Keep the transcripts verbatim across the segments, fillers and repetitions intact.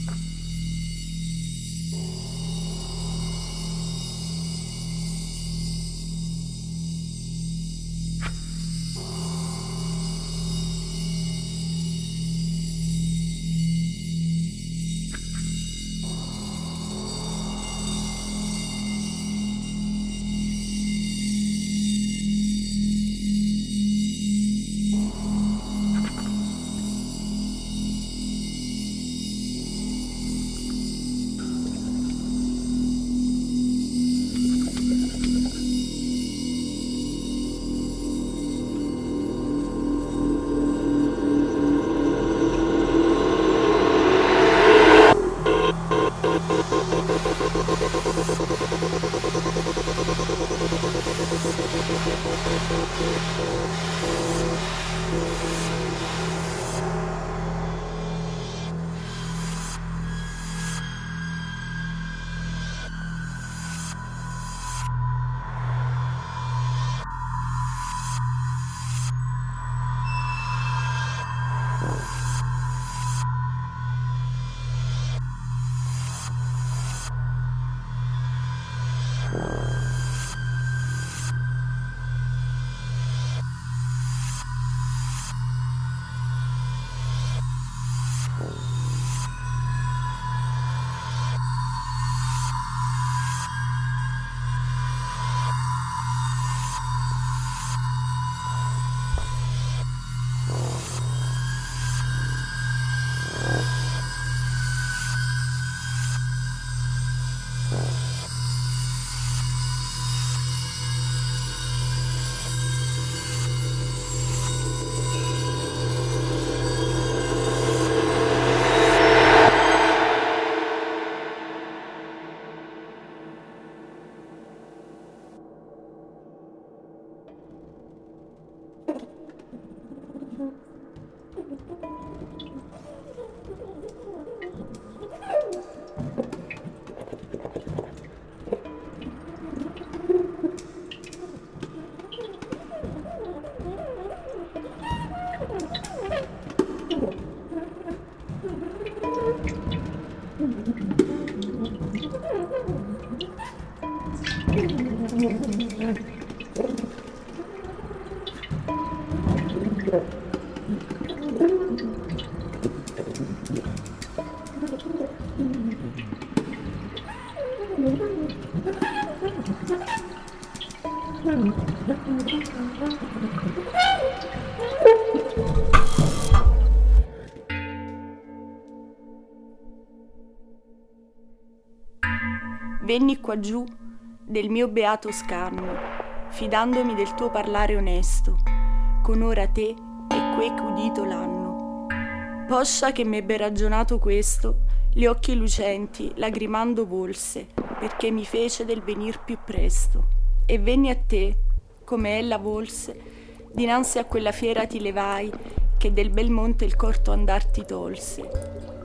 Venni qua giù del mio beato scanno, fidandomi del tuo parlare onesto, con ora te e quei che udito l'hanno. Poscia che m'ebbe ragionato questo, gli occhi lucenti, lagrimando volse, perché mi fece del venir più presto. E venni a te, come ella volse, dinanzi a quella fiera ti levai, che del bel monte il corto andar ti tolse.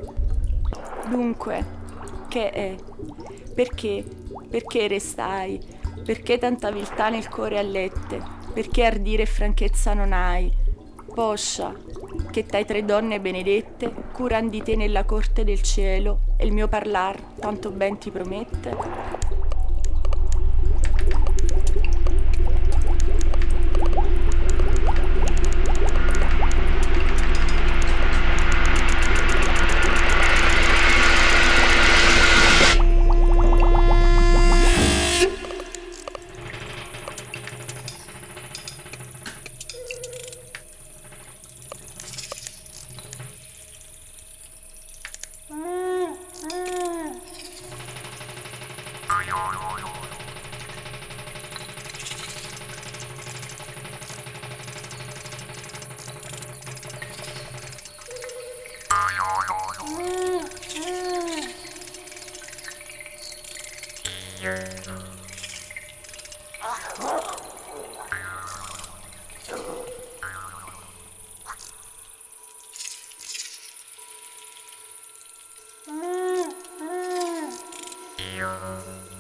Dunque, che è? Perché? Perché restai? Perché tanta viltà nel core allette? Perché ardire e franchezza non hai? Poscia, che tai tre donne benedette curan di te nella corte del cielo e il mio parlar tanto ben ti promette? Yeah.